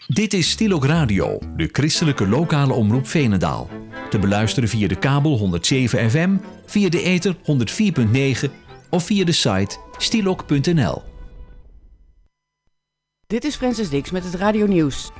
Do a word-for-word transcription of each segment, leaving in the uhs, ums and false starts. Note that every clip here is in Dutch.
Dit is Stiel Radio, de christelijke lokale omroep Veenendaal. Te beluisteren via de kabel honderd zeven F M, via de ether honderd vier komma negen of via de site stielok punt n l. Dit is Francis Dix met het Radio Nieuws.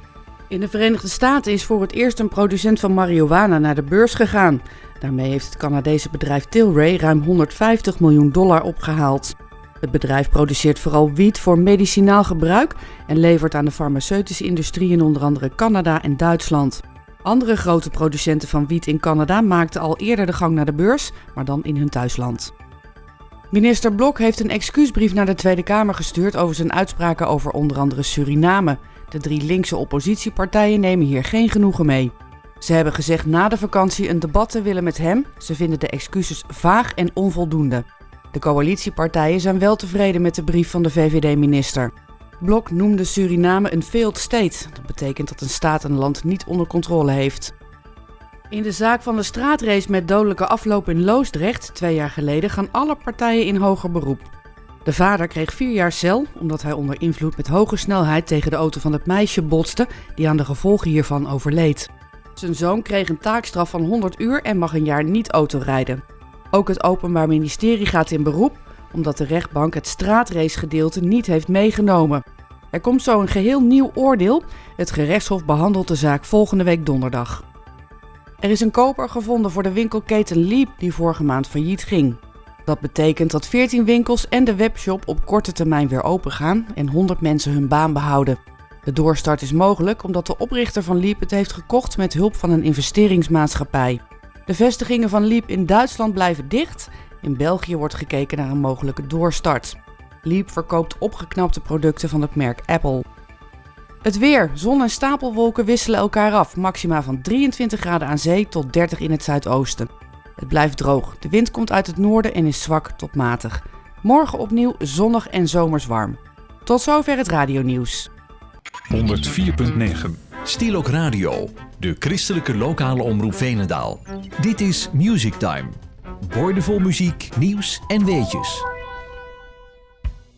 In de Verenigde Staten is voor het eerst een producent van marihuana naar de beurs gegaan. Daarmee heeft het Canadese bedrijf Tilray ruim honderdvijftig miljoen dollar opgehaald. Het bedrijf produceert vooral wiet voor medicinaal gebruik en levert aan de farmaceutische industrie in onder andere Canada en Duitsland. Andere grote producenten van wiet in Canada maakten al eerder de gang naar de beurs, maar dan in hun thuisland. Minister Blok heeft een excuusbrief naar de Tweede Kamer gestuurd over zijn uitspraken over onder andere Suriname. De drie linkse oppositiepartijen nemen hier geen genoegen mee. Ze hebben gezegd na de vakantie een debat te willen met hem. Ze vinden de excuses vaag en onvoldoende. De coalitiepartijen zijn wel tevreden met de brief van de V V D-minister. Blok noemde Suriname een failed state. Dat betekent dat een staat een land niet onder controle heeft. In de zaak van de straatrace met dodelijke afloop in Loosdrecht twee jaar geleden gaan alle partijen in hoger beroep. De vader kreeg vier jaar cel omdat hij onder invloed met hoge snelheid tegen de auto van het meisje botste die aan de gevolgen hiervan overleed. Zijn zoon kreeg een taakstraf van honderd uur en mag een jaar niet autorijden. Ook het Openbaar Ministerie gaat in beroep omdat de rechtbank het straatracegedeelte niet heeft meegenomen. Er komt zo een geheel nieuw oordeel. Het gerechtshof behandelt de zaak volgende week donderdag. Er is een koper gevonden voor de winkelketen Leap die vorige maand failliet ging. Dat betekent dat veertien winkels en de webshop op korte termijn weer open gaan en honderd mensen hun baan behouden. De doorstart is mogelijk omdat de oprichter van Leap het heeft gekocht met hulp van een investeringsmaatschappij. De vestigingen van Leap in Duitsland blijven dicht. In België wordt gekeken naar een mogelijke doorstart. Leap verkoopt opgeknapte producten van het merk Apple. Het weer. Zon en stapelwolken wisselen elkaar af. Maxima van drieëntwintig graden aan zee tot dertig in het zuidoosten. Het blijft droog. De wind komt uit het noorden en is zwak tot matig. Morgen opnieuw zonnig en zomers warm. Tot zover het radionieuws. honderd vier komma negen Stiel Radio, de christelijke lokale omroep Veenendaal. Dit is Music Time. Boordevol muziek, nieuws en weetjes.